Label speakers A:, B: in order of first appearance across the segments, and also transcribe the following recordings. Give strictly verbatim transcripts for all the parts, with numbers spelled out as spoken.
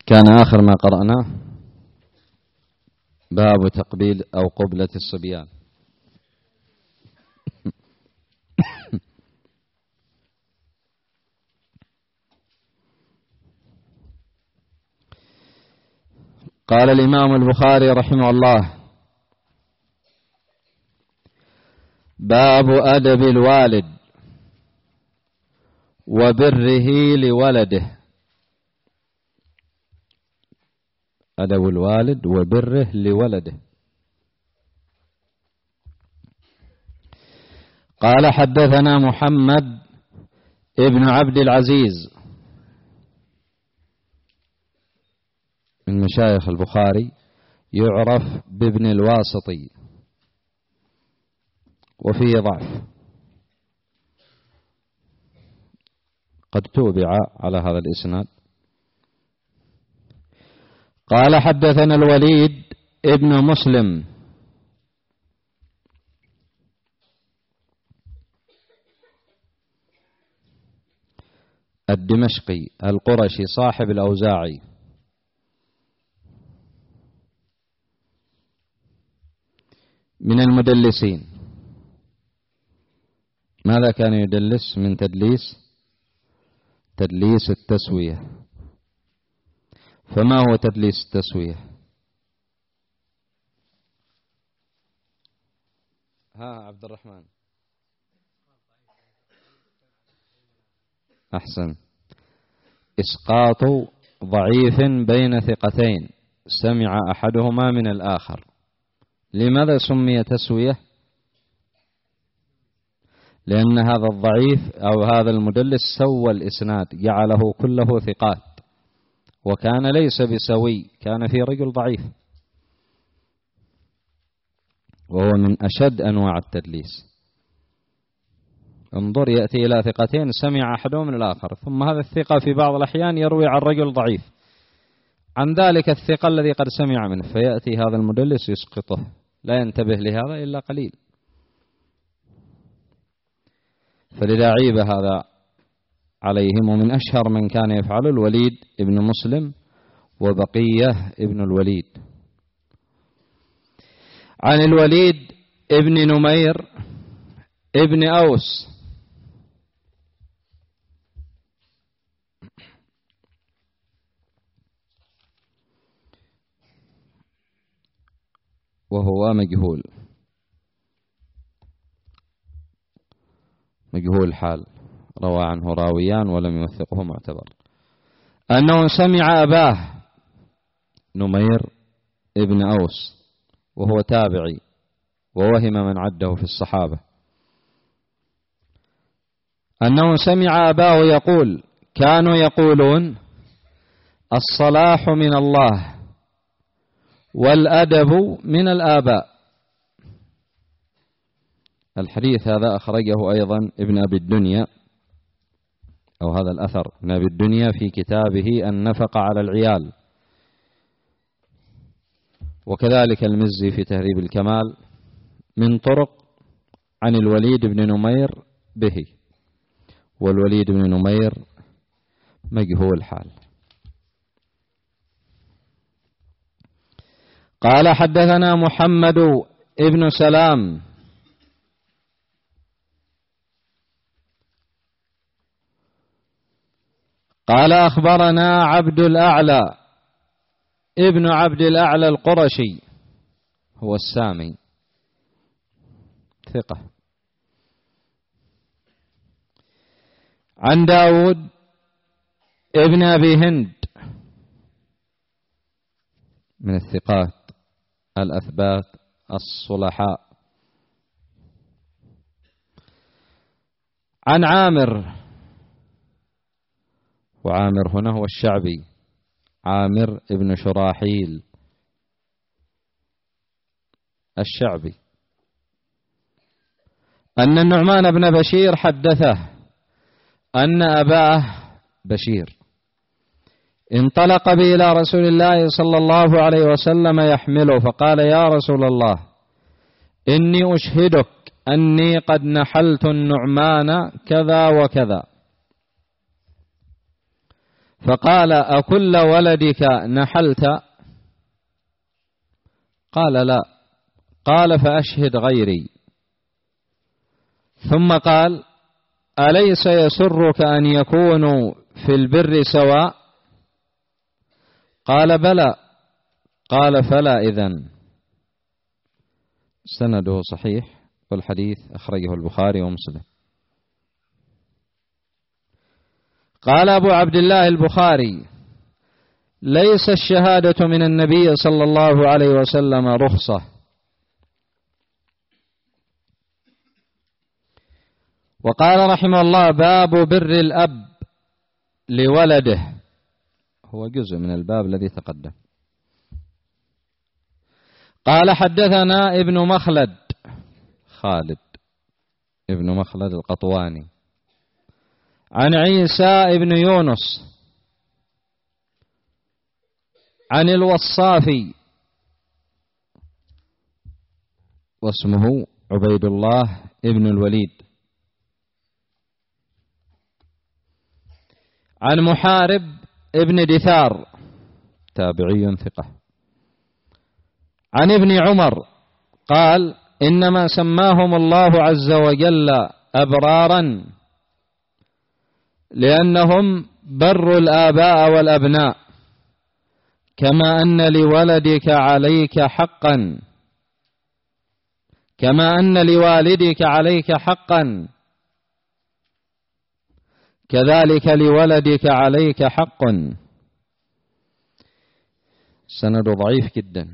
A: كان آخر ما قرأناه باب تقبيل أو قبلة الصبيان. قال الإمام البخاري رحمه الله: باب أدب الوالد وبره لولده. أدب الوالد وبره لولده. قال: حدثنا محمد ابن عبد العزيز من مشايخ البخاري، يعرف بابن الواسطي وفيه ضعف، قد توبع على هذا الإسناد. قال: حدثنا الوليد ابن مسلم الدمشقي القرشي صاحب الأوزاعي، من المدلسين. ماذا كان يدلس من تدليس؟ تدليس التسوية. فما هو تدليس التسوية؟ ها عبد الرحمن، أحسن. إسقاط ضعيف بين ثقتين سمع أحدهما من الآخر. لماذا سمي تسوية؟ لأن هذا الضعيف أو هذا المدلس سوى الإسناد، جعله كله ثقات، وكان ليس بسوي، كان في رجل ضعيف، وهو من أشد أنواع التدليس. انظر، يأتي إلى ثقتين سمع أحدهم من الآخر، ثم هذا الثقة في بعض الأحيان يروي عن رجل ضعيف عن ذلك الثقة الذي قد سمع منه، فيأتي هذا المدلس يسقطه، لا ينتبه لهذا إلا قليل. فلذا عيب هذا عليهم. ومن أشهر من كان يفعل الوليد ابن مسلم وبقية ابن الوليد. عن الوليد ابن نمير ابن أوس وهو مجهول مجهول الحال، روى عنه راويان ولم يوثقه معتبر، أنه سمع أباه نمير ابن أوس وهو تابعي، ووهم من عده في الصحابة، أنه سمع أباه يقول: كانوا يقولون الصلاح من الله والأدب من الآباء. الحديث هذا أخرجه أيضا ابن أبي الدنيا، أو هذا الأثر ابن أبي الدنيا في كتابه النفقة على العيال، وكذلك المزي في تهذيب الكمال من طرق عن الوليد بن نمير به، والوليد بن نمير مجهول حال. قال: حدثنا محمد ابن سلام قال: أخبرنا عبد الأعلى ابن عبد الأعلى القرشي، هو السامي، ثقة. عن داود ابن أبي هند من الثقات الأثبات الصلحاء. عن عامر، وعامر هنا هو الشعبي، عامر ابن شراحيل الشعبي، أن النعمان بن بشير حدثه أن أباه بشير انطلق به إلى رسول الله صلى الله عليه وسلم يحمله، فقال: يا رسول الله، إني أشهدك أني قد نحلت النعمان كذا وكذا. فقال: أكل ولدك نحلت؟ قال: لا. قال: فأشهد غيري. ثم قال: أليس يسرك أن يكونوا في البر سواء؟ قال: بلى. قال: فلا إذن. سنده صحيح، والحديث أخرجه البخاري ومسلم. قال أبو عبد الله البخاري: ليس الشهادة من النبي صلى الله عليه وسلم رخصة. وقال رحمه الله: باب بر الأب لولده، هو جزء من الباب الذي تقدم. قال: حدثنا ابن مخلد، خالد ابن مخلد القطواني، عن عيسى ابن يونس، عن الوصافي واسمه عبيد الله ابن الوليد، عن محارب ابن دثار تابعي ثقة، عن ابن عمر قال: إنما سماهم الله عز وجل أبرارا لأنهم بروا الآباء والأبناء، كما أن لولدك عليك حقا كما أن لوالدك عليك حقا كذلك لولدك عليك حق. سند ضعيف جدا،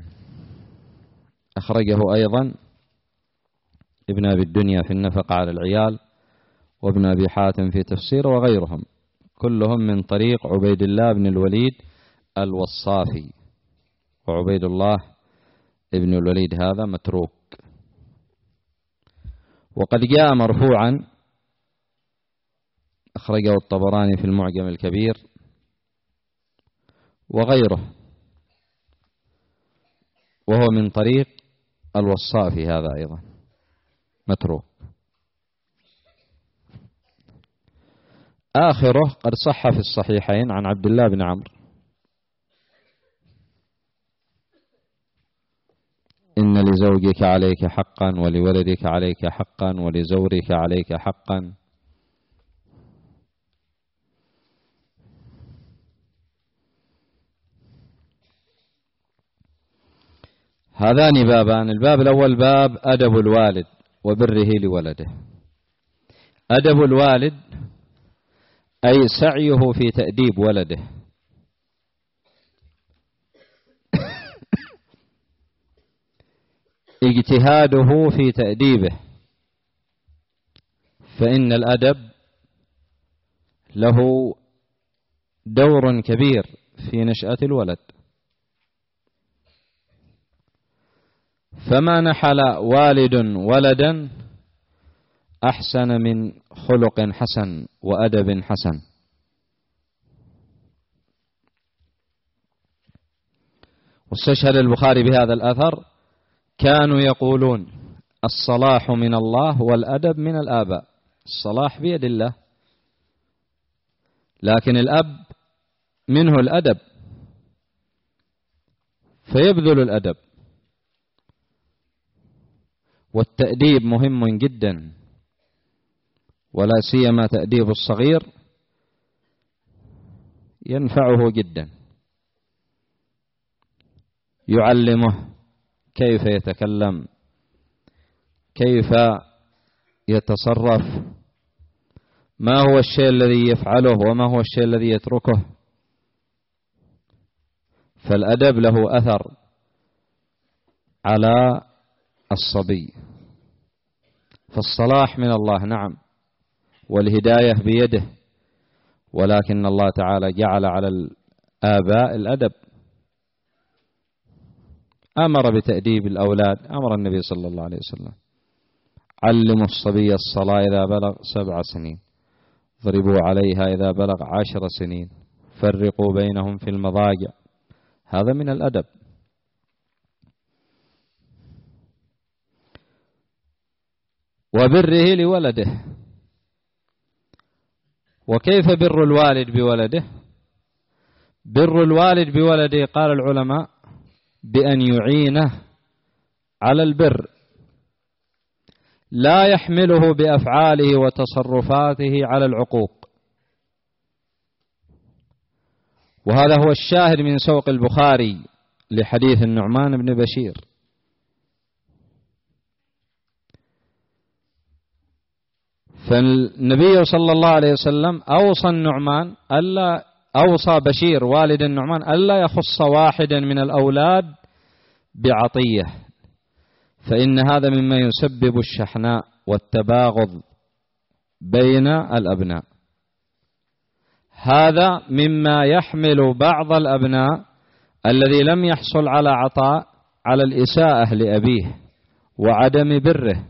A: أخرجه أيضا ابن أبي الدنيا في النفقة على العيال، وابن أبي حاتم في تفسير، وغيرهم كلهم من طريق عبيد الله بن الوليد الوصافي. وعبيد الله ابن الوليد هذا متروك. وقد جاء مرفوعا، أخرجه الطبراني في المعجم الكبير وغيره، وهو من طريق الوصافي هذا أيضا متروك. آخره قد صح في الصحيحين عن عبد الله بن عمرو: إن لزوجك عليك حقا ولولدك عليك حقا ولزورك عليك حقا. هذان بابان. الباب الأول باب أدب الوالد وبره لولده. أدب الوالد أي سعيه في تأديب ولده، اجتهاده في تأديبه، فإن الأدب له دور كبير في نشأة الولد. فما نحل والد ولدا أحسن من خلق حسن وأدب حسن. واستشهد البخاري بهذا الأثر: كانوا يقولون الصلاح من الله والأدب من الآباء. الصلاح بيد الله، لكن الأب منه الأدب، فيبذل الأدب. والتأديب مهم جدا، ولا سيما تأديب الصغير ينفعه جدا. يعلمه كيف يتكلم، كيف يتصرف، ما هو الشيء الذي يفعله وما هو الشيء الذي يتركه. فالأدب له أثر على الصبي. فالصلاح من الله نعم، والهداية بيده، ولكن الله تعالى جعل على الآباء الأدب. أمر بتأديب الأولاد، أمر النبي صلى الله عليه وسلم: علموا الصبي الصلاة إذا بلغ سبع سنين، ضربوا عليها إذا بلغ عشر سنين، فرقوا بينهم في المضاجع. هذا من الأدب. وبره لولده. وكيف بر الوالد بولده؟ بر الوالد بولده قال العلماء بأن يعينه على البر، لا يحمله بأفعاله وتصرفاته على العقوق. وهذا هو الشاهد من سوق البخاري لحديث النعمان بن بشير. فالنبي صلى الله عليه وسلم أوصى النعمان ألا أوصى بشير والد النعمان ألا يخص واحدا من الأولاد بعطية، فإن هذا مما يسبب الشحناء والتباغض بين الأبناء. هذا مما يحمل بعض الأبناء الذي لم يحصل على عطاء على الإساءة لأبيه وعدم بره،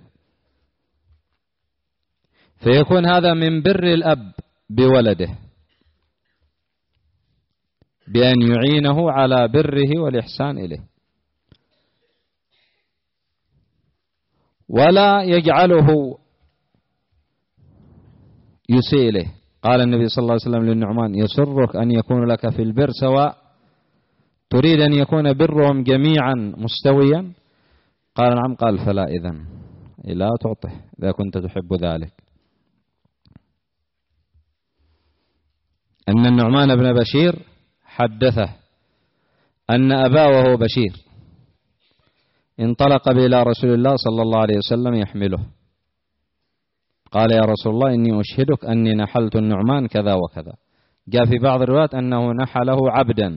A: فيكون هذا من بر الأب بولده بأن يعينه على بره والإحسان إليه، ولا يجعله يسيء إليه. قال النبي صلى الله عليه وسلم للنعمان: يسرك أن يكون لك في البر سواء؟ تريد أن يكون برهم جميعا مستويا؟ قال: نعم. قال: فلا إذن لا تعطه إذا كنت تحب ذلك. أن النعمان بن بشير حدثه أن أباه وهو بشير انطلق إلى رسول الله صلى الله عليه وسلم يحمله، قال: يا رسول الله إني أشهدك أني نحلت النعمان كذا وكذا. جاء في بعض الروايات أنه نحله عبدا،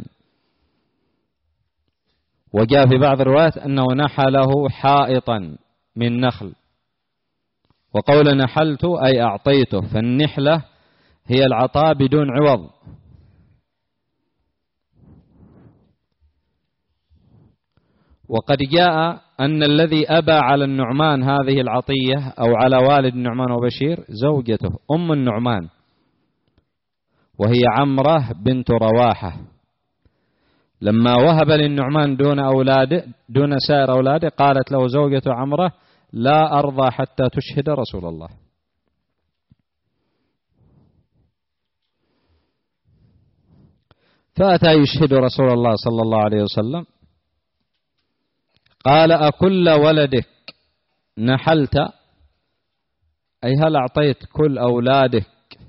A: وجاء في بعض الروايات أنه نحله حائطا من نخل. وقول نحلت أي أعطيته، فالنحلة هي العطاء بدون عوض. وقد جاء أن الذي أبى على النعمان هذه العطية أو على والد النعمان وبشير زوجته أم النعمان، وهي عمرة بنت رواحة، لما وهب للنعمان دون أولاده دون سائر أولاده قالت له زوجته عمرة: لا أرضى حتى تشهد رسول الله. فأتى يشهد رسول الله صلى الله عليه وسلم، قال: أكل ولدك نحلت؟ أي هل أعطيت كل أولادك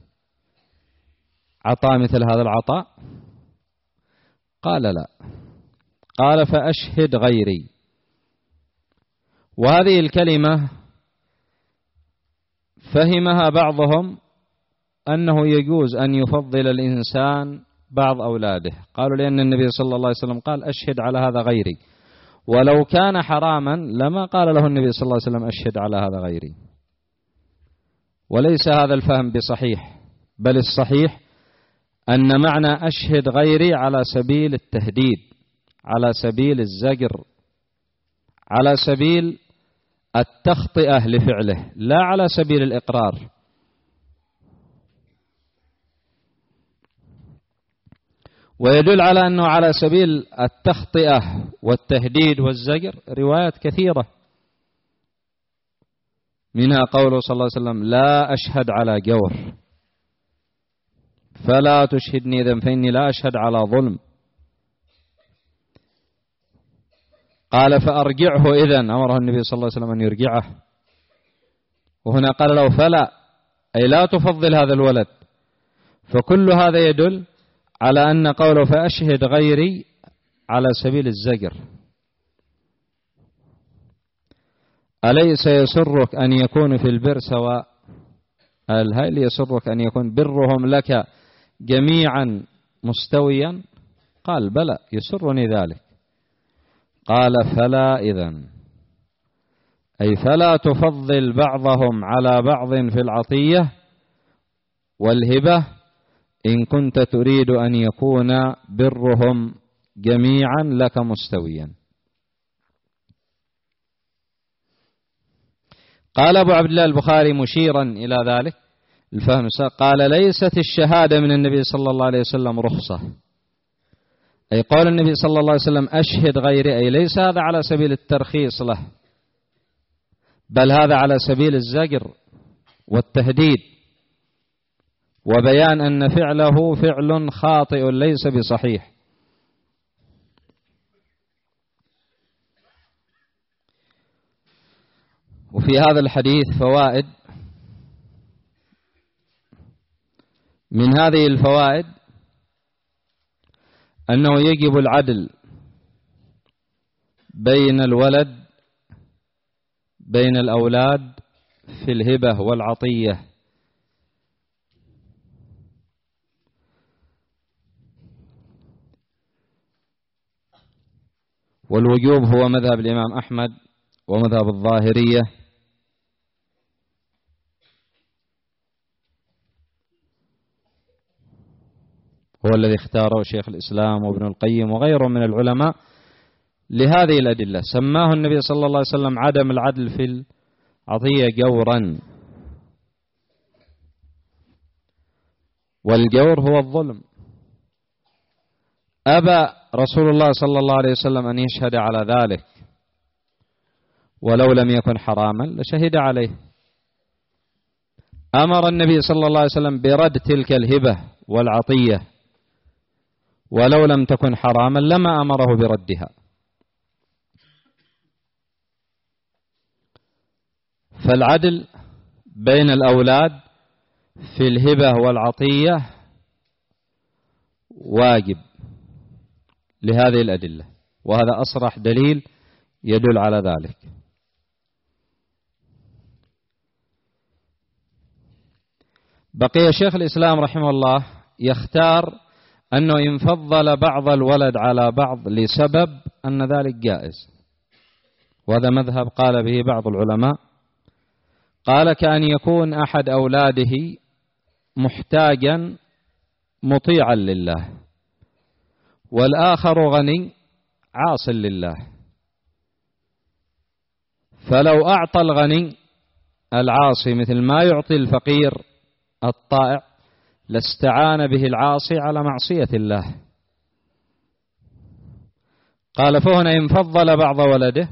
A: عطاء مثل هذا العطاء؟ قال: لا. قال: فأشهد غيري. وهذه الكلمة فهمها بعضهم أنه يجوز أن يفضل الإنسان بعض أولاده، قالوا لأن النبي صلى الله عليه وسلم قال: أشهد على هذا غيري، ولو كان حراما لما قال له النبي صلى الله عليه وسلم: أشهد على هذا غيري. وليس هذا الفهم بصحيح، بل الصحيح أن معنى أشهد غيري على سبيل التهديد، على سبيل الزجر، على سبيل التخطئة لفعله، لا على سبيل الإقرار. ويدل على أنه على سبيل التخطئة والتهديد والزجر روايات كثيرة، منها قوله صلى الله عليه وسلم: لا أشهد على جور، فلا تشهدني إذن فإني لا أشهد على ظلم. قال: فأرجعه إذن، أمره النبي صلى الله عليه وسلم أن يرجعه. وهنا قال له فلا، أي لا تفضل هذا الولد. فكل هذا يدل على أن قوله فأشهد غيري على سبيل الزجر. أليس يسرك أن يكون في البر سواء؟ هل يسرك أن يكون برهم لك جميعا مستويا؟ قال: بلى يسرني ذلك. قال: فلا إذن، أي فلا تفضل بعضهم على بعض في العطية والهبة إن كنت تريد أن يكون برهم جميعا لك مستويا. قال أبو عبد الله البخاري مشيرا إلى ذلك الفهم، قال: ليست الشهادة من النبي صلى الله عليه وسلم رخصة، أي قول النبي صلى الله عليه وسلم أشهد غيري، أي ليس هذا على سبيل الترخيص له، بل هذا على سبيل الزجر والتهديد. وبيان أن فعله فعل خاطئ ليس بصحيح. وفي هذا الحديث فوائد. من هذه الفوائد أنه يجب العدل بين الولد بين الأولاد في الهبة والعطية، والوجوب هو مذهب الإمام أحمد ومذهب الظاهرية، هو الذي اختاره شيخ الإسلام وابن القيم وغيره من العلماء لهذه الأدلة. سماه النبي صلى الله عليه وسلم عدم العدل في العطية جورا، والجور هو الظلم. أبى رسول الله صلى الله عليه وسلم أن يشهد على ذلك، ولو لم يكن حراما لشهد عليه. أمر النبي صلى الله عليه وسلم برد تلك الهبة والعطية، ولو لم تكن حراما لما أمره بردها. فالعدل بين الأولاد في الهبة والعطية واجب لهذه الأدلة، وهذا أصرح دليل يدل على ذلك. بقي شيخ الإسلام رحمه الله يختار أنه إن فضل بعض الولد على بعض لسبب أن ذلك جائز، وهذا مذهب قال به بعض العلماء. قال كأن يكون أحد أولاده محتاجا مطيعا لله، والآخر غني عاص لله، فلو أعطى الغني العاصي مثل ما يعطي الفقير الطائع لاستعان به العاصي على معصية الله. قال فهنا إن فضل بعض ولده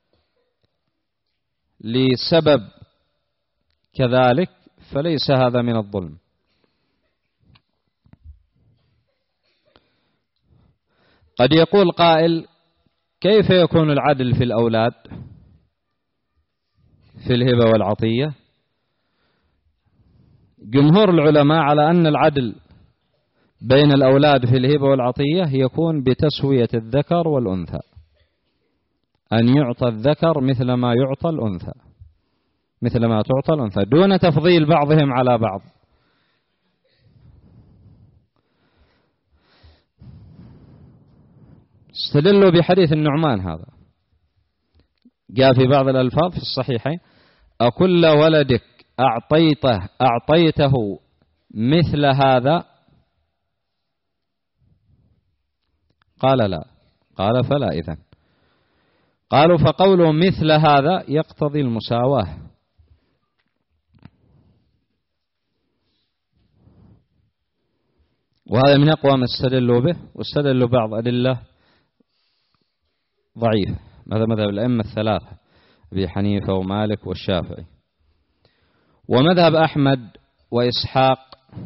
A: لسبب كذلك فليس هذا من الظلم. قد يقول قائل كيف يكون العدل في الأولاد في الهبة والعطية؟ جمهور العلماء على أن العدل بين الأولاد في الهبة والعطية يكون بتسوية الذكر والأنثى، أن يعطى الذكر مثل ما يعطى الأنثى مثل ما تعطى الأنثى دون تفضيل بعضهم على بعض. استدلوا بحديث النعمان هذا، جاء في بعض الألفاظ في الصحيحين: أكل ولدك أعطيته أعطيته مثل هذا؟ قال لا. قال فلا إذن. قالوا فقوله مثل هذا يقتضي المساواة، وهذا من أقوى ما استدلوا به، واستدلوا بعض أدلة ضعيف، هذا مذهب الأئمة الثلاثة أبي حنيفة ومالك والشافعي. ومذهب أحمد وإسحاق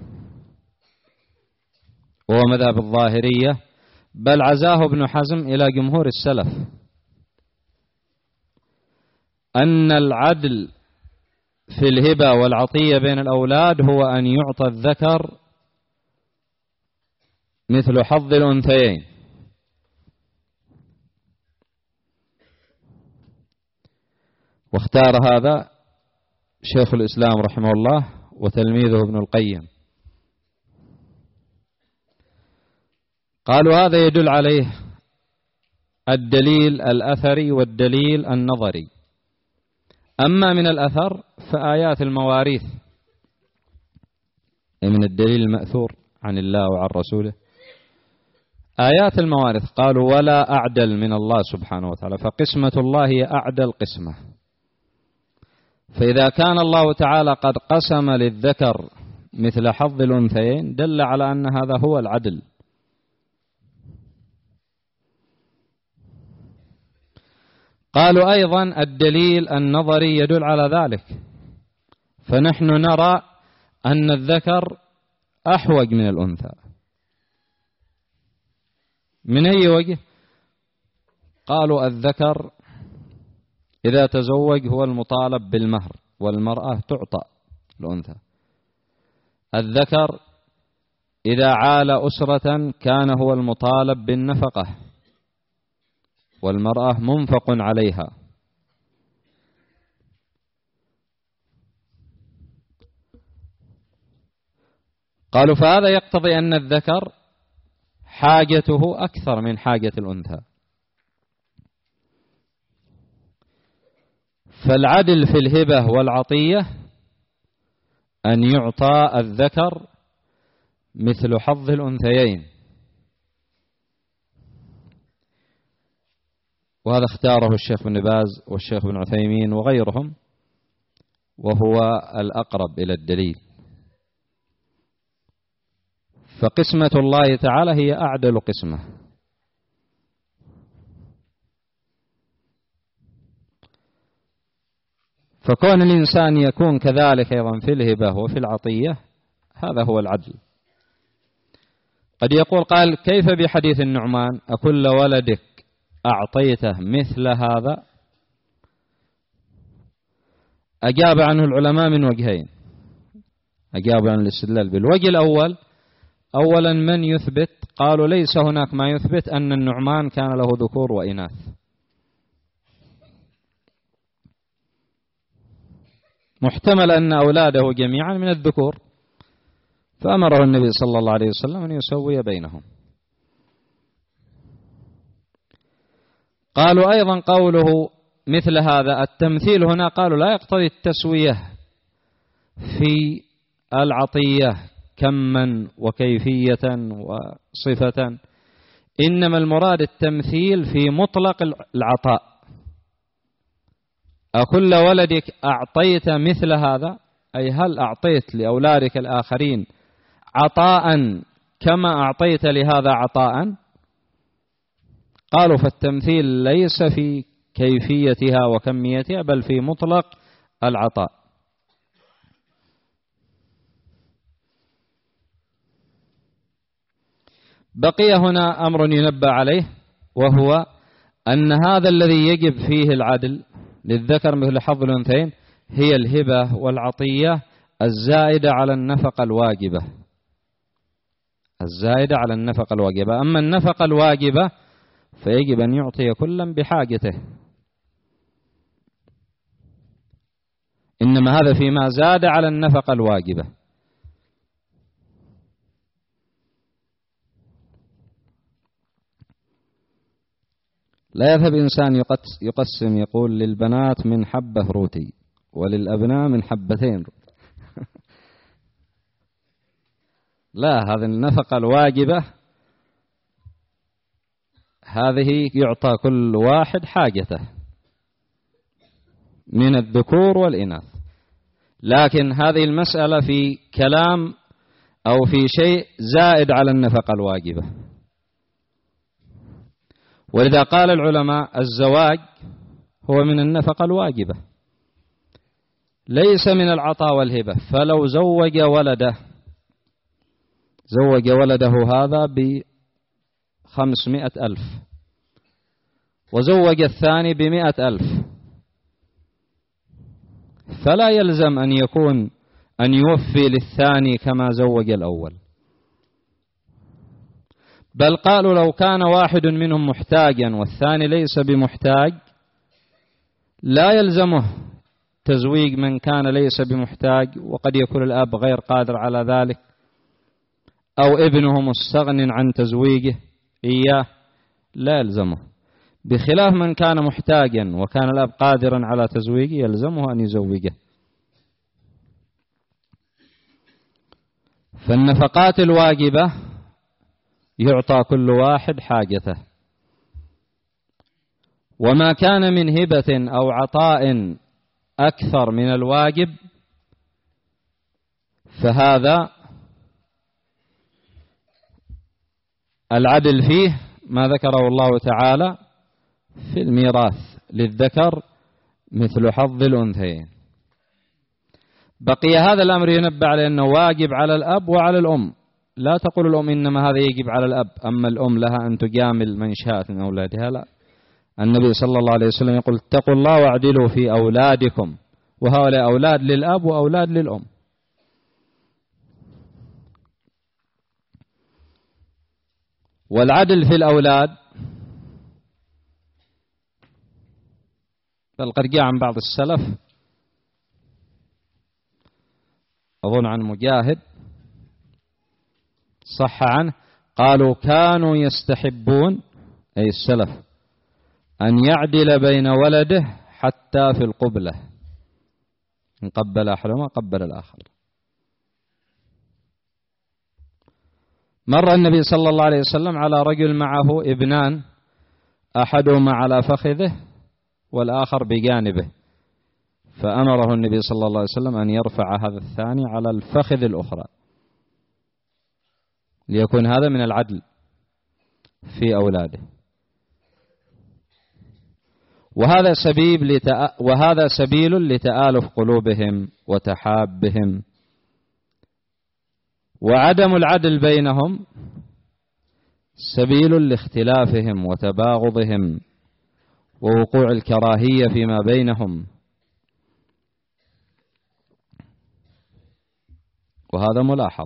A: وهو مذهب الظاهرية، بل عزاه ابن حزم إلى جمهور السلف، أن العدل في الهبة والعطية بين الأولاد هو أن يعطى الذكر مثل حظ الأنثيين. واختار هذا شيخ الإسلام رحمه الله وتلميذه ابن القيم. قالوا هذا يدل عليه الدليل الأثري والدليل النظري. أما من الأثر فآيات المواريث من الدليل المأثور عن الله وعن رسوله. آيات الموارث قالوا ولا أعدل من الله سبحانه وتعالى، فقسمة الله هي أعدل قسمة. فإذا كان الله تعالى قد قسم للذكر مثل حظ الأنثيين دل على أن هذا هو العدل. قالوا أيضا الدليل النظري يدل على ذلك، فنحن نرى أن الذكر أحوج من الأنثى. من أي وجه؟ قالوا الذكر إذا تزوج هو المطالب بالمهر، والمرأة تعطى الأنثى. الذكر إذا عال أسرة كان هو المطالب بالنفقة، والمرأة منفق عليها. قالوا فهذا يقتضي أن الذكر حاجته أكثر من حاجة الأنثى. فالعدل في الهبة والعطية أن يعطى الذكر مثل حظ الأنثيين، وهذا اختاره الشيخ بن باز والشيخ بن عثيمين وغيرهم، وهو الأقرب إلى الدليل. فقسمة الله تعالى هي أعدل قسمة. فكون الإنسان يكون كذلك أيضا في الهبة وفي العطية هذا هو العدل. قد يقول قال كيف بحديث النعمان أكل ولدك أعطيته مثل هذا؟ أجاب عنه العلماء من وجهين. أجاب عن الاستدلال بالوجه الأول، أولا من يثبت؟ قالوا ليس هناك ما يثبت أن النعمان كان له ذكور وإناث. محتمل أن أولاده جميعا من الذكور، فأمره النبي صلى الله عليه وسلم أن يسوي بينهم. قالوا أيضا قوله مثل هذا التمثيل هنا قالوا لا يقتضي التسوية في العطية كما وكيفية وصفة، إنما المراد التمثيل في مطلق العطاء. أكل ولدك أعطيت مثل هذا، أي هل أعطيت لأولادك الآخرين عطاء كما أعطيت لهذا عطاء؟ قالوا فالتمثيل ليس في كيفيتها وكميتها بل في مطلق العطاء. بقي هنا أمر ينبه عليه، وهو أن هذا الذي يجب فيه العدل للذكر مثل حظ الأنثيين هي الهبة والعطية الزائدة على النفقة الواجبة، الزائدة على النفقة الواجبة. أما النفقة الواجبة فيجب أن يعطي كلا بحاجته، إنما هذا فيما زاد على النفقة الواجبة. لا يذهب إنسان يقسم يقول للبنات من حبة روتي وللأبناء من حبتين لا، هذه النفقة الواجبة هذه يعطى كل واحد حاجته من الذكور والإناث. لكن هذه المسألة في كلام أو في شيء زائد على النفقة الواجبة، ولذا قال العلماء الزواج هو من النفقة الواجبة ليس من العطاء والهبة. فلو زوج ولده زوج ولده هذا بخمسمائة ألف وزوج الثاني بمائة ألف، فلا يلزم أن يكون أن يوفي للثاني كما زوج الأول، بل قالوا لو كان واحد منهم محتاجا والثاني ليس بمحتاج لا يلزمه تزويج من كان ليس بمحتاج، وقد يكون الأب غير قادر على ذلك أو ابنه مستغن عن تزويجه إياه، لا يلزمه، بخلاف من كان محتاجا وكان الأب قادرا على تزويجه يلزمه أن يزوجه. فالنفقات الواجبة يعطى كل واحد حاجته، وما كان من هبة أو عطاء أكثر من الواجب فهذا العدل فيه ما ذكره الله تعالى في الميراث للذكر مثل حظ الأنثيين. بقي هذا الأمر ينبه على أنه واجب على الأب وعلى الأم. لا تقول الأم إنما هذا يجب على الأب، أما الأم لها أن تجامل من شاءت من أولادها. لا، النبي صلى الله عليه وسلم يقول اتقوا الله واعدلوا في أولادكم، وهؤلاء أولاد للأب وأولاد للأم. والعدل في الأولاد بل قد جاء عن بعض السلف، أظن عن مجاهد صح عنه، قالوا كانوا يستحبون أي السلف أن يعدل بين ولده حتى في القبلة، إن قبل أحدهما قبل الآخر. مر النبي صلى الله عليه وسلم على رجل معه ابنان، أحدهما على فخذه والآخر بجانبه، فأمره النبي صلى الله عليه وسلم أن يرفع هذا الثاني على الفخذ الأخرى، ليكون هذا من العدل في أولاده. وهذا سبيل لتأ... وهذا سبيل لتآلف قلوبهم وتحابهم. وعدم العدل بينهم سبيل لاختلافهم وتباغضهم ووقوع الكراهية فيما بينهم، وهذا ملاحظ.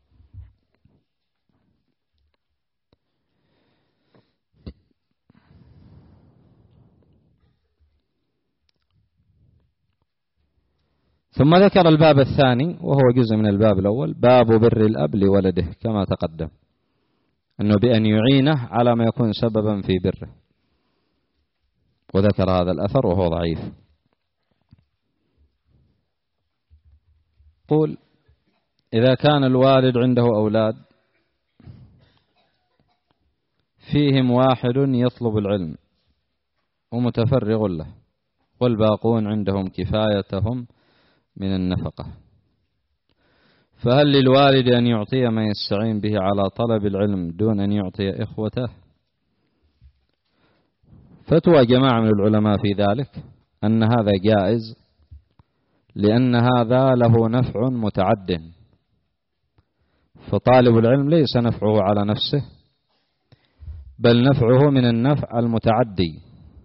A: ثم ذكر الباب الثاني وهو جزء من الباب الأول، باب بر الأب لولده، كما تقدم أنه بأن يعينه على ما يكون سببا في بره، وذكر هذا الأثر وهو ضعيف. قول إذا كان الوالد عنده أولاد فيهم واحد يطلب العلم ومتفرغ له، والباقون عندهم كفايتهم من النفقة، فهل للوالد أن يعطي ما يستعين به على طلب العلم دون أن يعطي إخوته؟ فتوى جماعة من العلماء في ذلك أن هذا جائز، لأن هذا له نفع متعد، فطالب العلم ليس نفعه على نفسه بل نفعه من النفع المتعدي،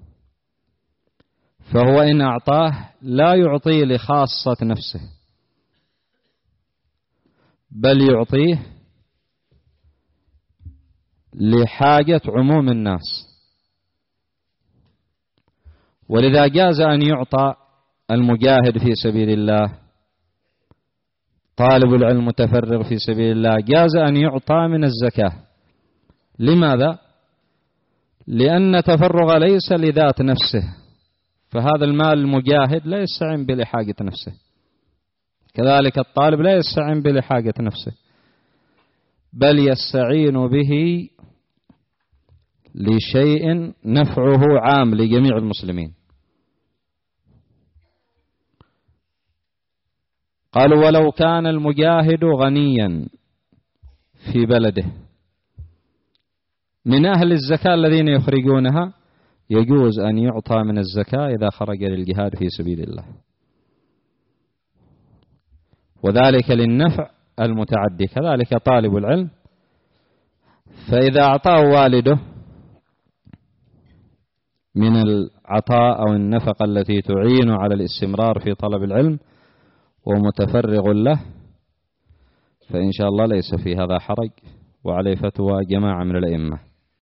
A: فهو إن أعطاه لا يعطيه لخاصة نفسه بل يعطيه لحاجة عموم الناس. ولذا جاز أن يعطى المجاهد في سبيل الله، طالب العلم متفرغ في سبيل الله، جاز أن يعطى من الزكاة. لماذا؟ لأن تفرغ ليس لذات نفسه، فهذا المال المجاهد لا يستعين به لحاجة نفسه، كذلك الطالب لا يستعين به لحاجة نفسه بل يستعين به لشيء نفعه عام لجميع المسلمين. قالوا ولو كان المجاهد غنيا في بلده من أهل الزكاة الذين يخرجونها يجوز أن يعطى من الزكاة إذا خرج للجهاد في سبيل الله، وذلك للنفع المتعدي. كذلك طالب العلم، فإذا أعطاه والده من العطاء أو النفقة التي تعين على الاستمرار في طلب العلم ومتفرغ له، فإن شاء الله ليس في هذا حرج، وعليه فتوى جماعة من الأئمة.